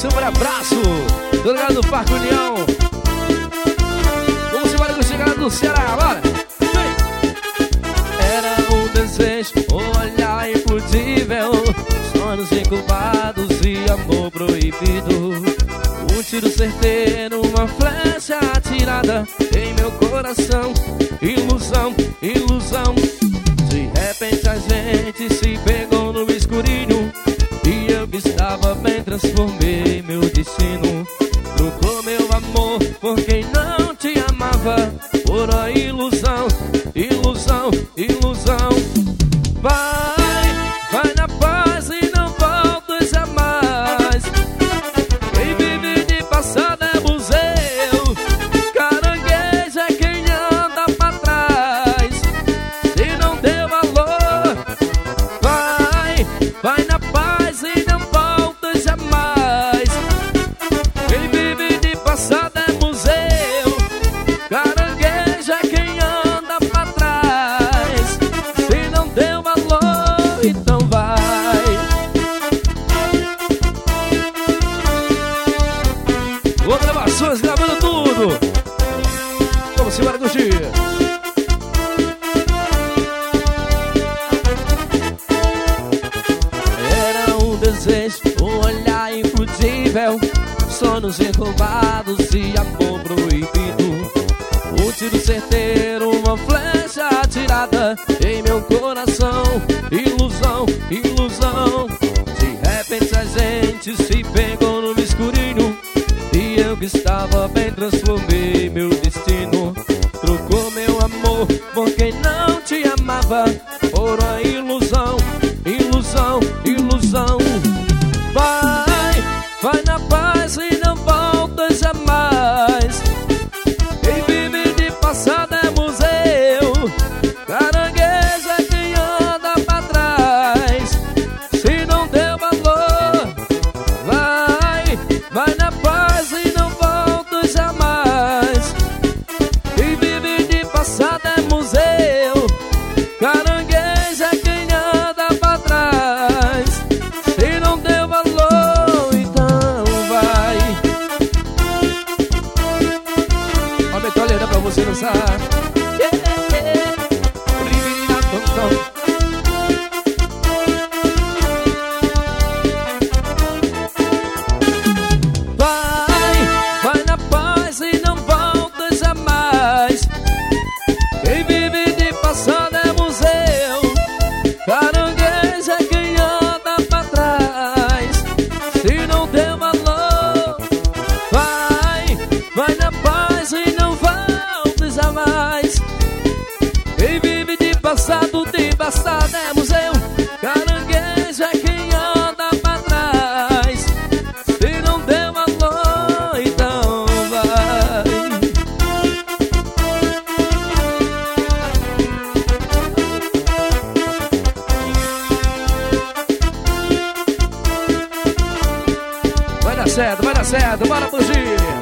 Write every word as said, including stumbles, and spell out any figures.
super abraço. Do lugar do Parque União. Vamos embora com a chegada do Ceará, bora. Era um desejo, um olhar impossível, sonhos incubados e amor proibido. Um tiro certeiro, uma flecha atirada em meu coração. Ilusão, ilusão. De repente a gente se pegou no escurinho e eu que estava bem transformei meu destino. Trocou meu amor por quem não te amava, por a ilusão, ilusão, ilusão. Vai, vai na paz e não volta jamais. Quem vive de passado é museu, caranguejo é quem anda pra trás. Se não deu valor, vai, vai na paz e não volta jamais. Quem vive de passado é museu, caranguejo é quem anda pra trás. Se não deu valor, então vai. Ô, gravações gravando tudo. Vamos embora curtir. Era um desejo, um olhar impossível, sonhos enroubados e amor proibido. Um tiro certeiro, uma flecha atirada em meu coração. Ilusão, ilusão. De repente a gente se pegou no escurinho e eu que estava bem transformei meu destino. Trocou meu amor por quem não te amava, por a ilusão, ilusão, ilusão. Vai, vai na paz e não volta jamais. Quem vive de passado é museu, caranguejo é quem anda pra trás. Se não deu valor, vai, vai na paz e não volta jamais. Quem vive de passado é museu, caranguejo é quem anda pra trás. Se não deu valor, então vai. Aumenta a olheira pra você dançar. Yeah, yeah. Rivirina, tom, tom. Vai, vai na paz e não volta jamais. Quem vive de passado é museu, caranguejo é quem anda pra trás. Se não deu valor, vai, vai na paz e não volta jamais. Quem vive de passado, de passado é museu, caranguejo é quem anda pra trás. Se não deu valor, então vai. Vai dar certo, vai dar certo, bora fugir.